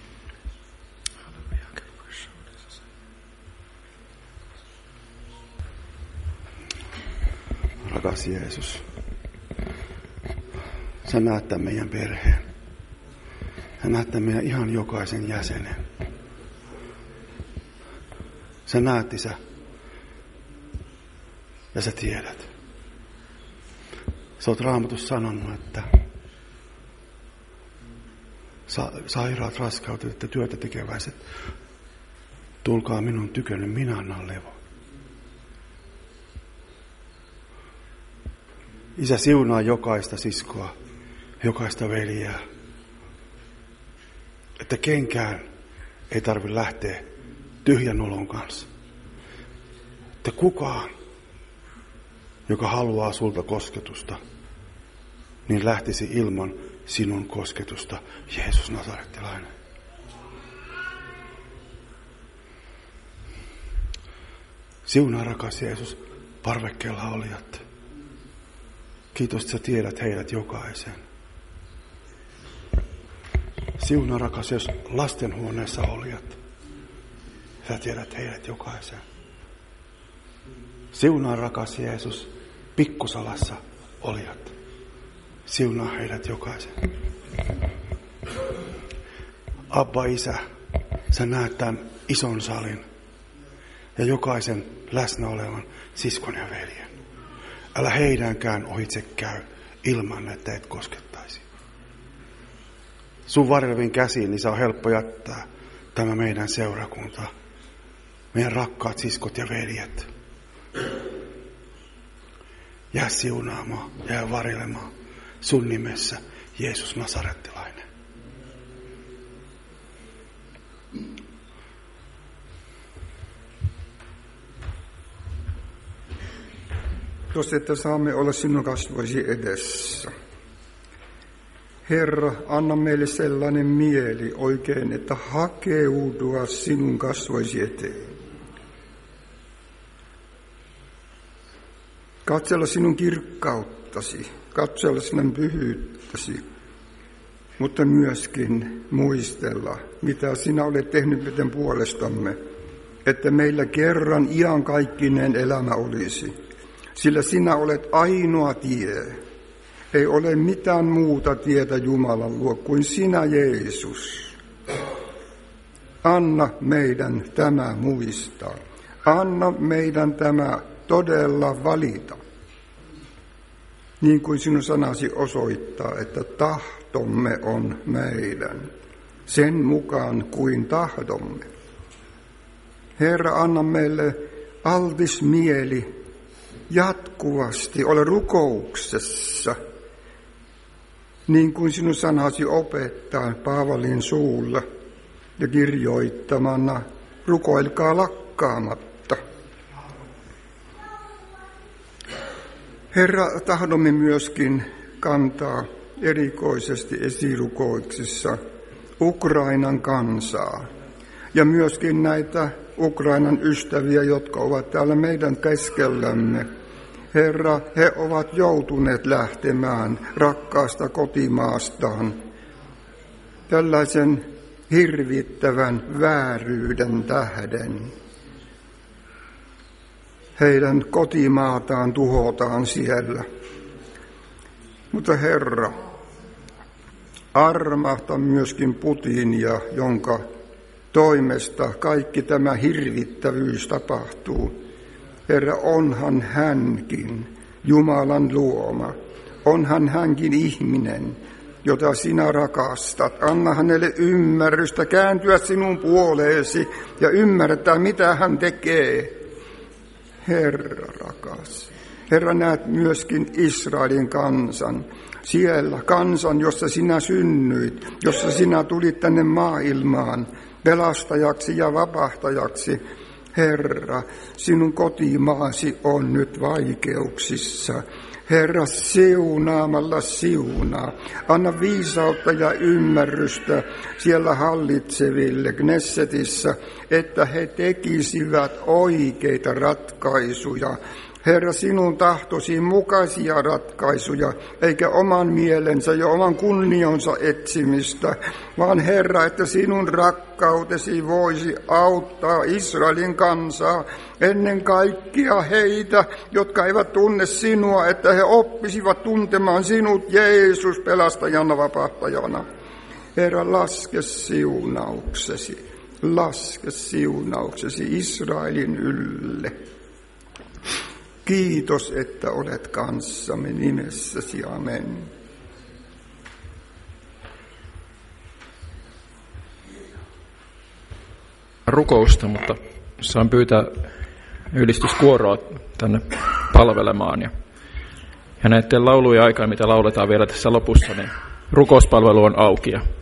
Rakas Jeesus, sä näet tämän meidän perheen. Sä näet tämän meidän ihan jokaisen jäsenen. Sä näet, Isä, ja sä tiedät. Sä oot Raamatussa sanonut, että sa- sairaat, raskautetut ja työtä tekeväiset, tulkaa minun tyköni, minä annan levo. Isä, siunaa jokaista siskoa, jokaista veljää, että kenkään ei tarvitse lähteä tyhjän olon kanssa. Että kukaan, joka haluaa sulta kosketusta, niin lähtisi ilman sinun kosketusta, Jeesus Nasarettilainen. Siunaa, rakas Jeesus, parvekkeella olijat. Kiitos, että sä tiedät heidät jokaisen. Siunaa, rakas Jeesus, lastenhuoneessa olijat. Sä tiedät heidät jokaisen. Siunaa, rakas Jeesus, pikkusalassa olijat. Siunaa heidät jokaisen. Abba, Isä, sä näet tämän ison salin ja jokaisen läsnä olevan siskon ja veljen. Älä heidänkään ohitse käy ilman, että et koskettaisi. Sun varjelevin käsiin, niin se on helppo jättää tämä meidän seurakunta. Meidän rakkaat siskot ja veljet. Jää siunaamaan, jää varjelemaan sun nimessä, Jeesus Nasarettilainen. Kiitos, että saamme olla sinun kasvoisi edessä. Herra, anna meille sellainen mieli oikein, että hakeudua sinun kasvoisi eteen. Katsella sinun kirkkauttasi, katsella sinun pyhyyttäsi, mutta myöskin muistella, mitä sinä olet tehnyt meidän puolestamme, että meillä kerran iankaikkinen elämä olisi. Sillä sinä olet ainoa tie. Ei ole mitään muuta tietä Jumalan luo kuin sinä, Jeesus. Anna meidän tämä muistaa. Anna meidän tämä todella valita. Niin kuin sinun sanasi osoittaa, että tahtomme on meidän. Sen mukaan kuin tahdomme. Herra, anna meille altis mieli jatkuvasti ole rukouksessa, niin kuin sinun sanasi opettaa Paavalin suulla ja kirjoittamana, rukoilkaa lakkaamatta. Herra, tahdomme myöskin kantaa erikoisesti esirukoiksissa Ukrainan kansaa ja myöskin näitä Ukrainan ystäviä, jotka ovat täällä meidän keskellämme. Herra, he ovat joutuneet lähtemään rakkaasta kotimaastaan tällaisen hirvittävän vääryyden tähden. Heidän kotimaataan tuhotaan siellä. Mutta Herra, armahta myöskin Putinia, jonka toimesta kaikki tämä hirvittävyys tapahtuu. Herra, onhan hänkin Jumalan luoma. Onhan hänkin ihminen, jota sinä rakastat. Anna hänelle ymmärrystä kääntyä sinun puoleesi ja ymmärtää, mitä hän tekee. Herra rakas, Herra, näet myöskin Israelin kansan. Siellä kansan, jossa sinä synnyit, jossa sinä tulit tänne maailmaan pelastajaksi ja vapahtajaksi. Herra, sinun kotimaasi on nyt vaikeuksissa. Herra, siunaamalla siunaa. Anna viisautta ja ymmärrystä siellä hallitseville Knessetissä, että he tekisivät oikeita ratkaisuja. Herra, sinun tahtosi mukaisia ratkaisuja, eikä oman mielensä ja oman kunnionsa etsimistä, vaan Herra, että sinun rakkautesi voisi auttaa Israelin kansaa, ennen kaikkea heitä, jotka eivät tunne sinua, että he oppisivat tuntemaan sinut, Jeesus, pelastajana, vapahtajana. Herra, laske siunauksesi, laske siunauksesi Israelin ylle. Kiitos, että olet kanssamme nimessäsi. Amen. Rukousta, mutta saan pyytää ylistyskuoroa tänne palvelemaan. Ja, ja näiden laulujen aikaa, mitä lauletaan vielä tässä lopussa, niin rukouspalvelu on auki. Ja